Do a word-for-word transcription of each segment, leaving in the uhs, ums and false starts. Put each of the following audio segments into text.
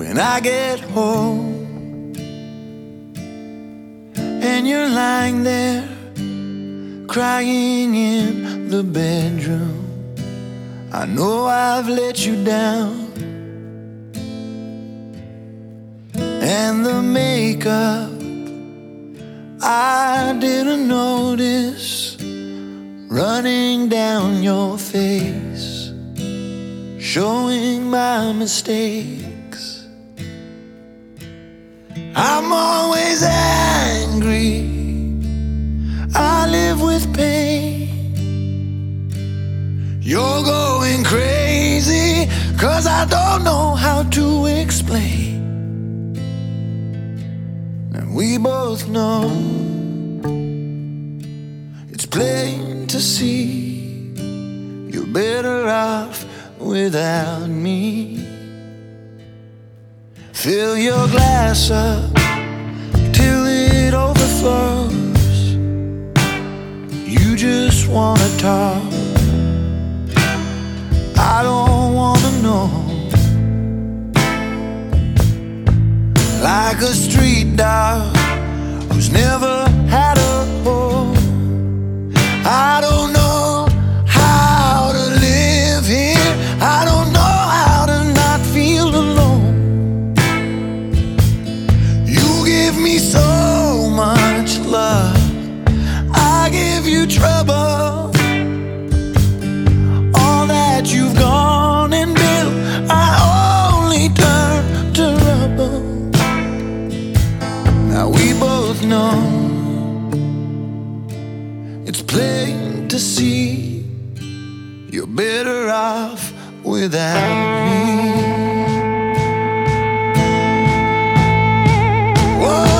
when I get home and you're lying there crying in the bedroom. I know I've let you down, and the makeup I didn't notice running down your face, showing my mistakes. I'm always angry, I live with pain. You're going crazy, 'cause I don't know how to explain. And we both know it's plain to see you're better off without me. Fill your glass up till it overflows. You just wanna talk, I don't wanna know. Like a street dog who's never had a home, I don't know how to live here, I don't know how to not feel alone. You give me so much love, I give you trouble. All that you've gone and built, I only turn to rubble. Now we both know it's plain to see you're better off without me. Whoa.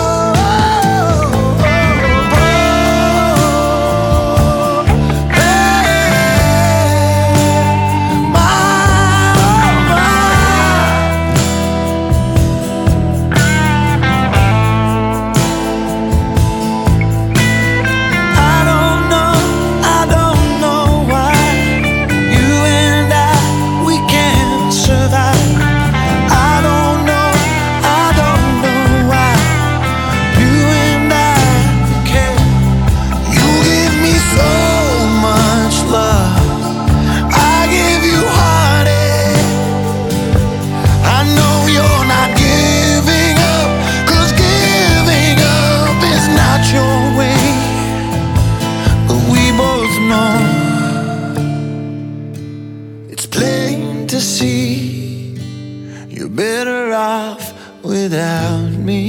To see you're better off without me.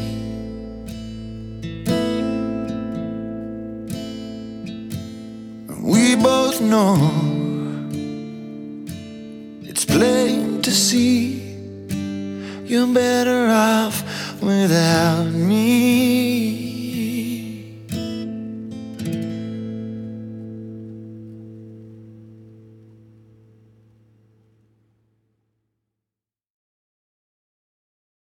We both know it's plain to see you're better off without me.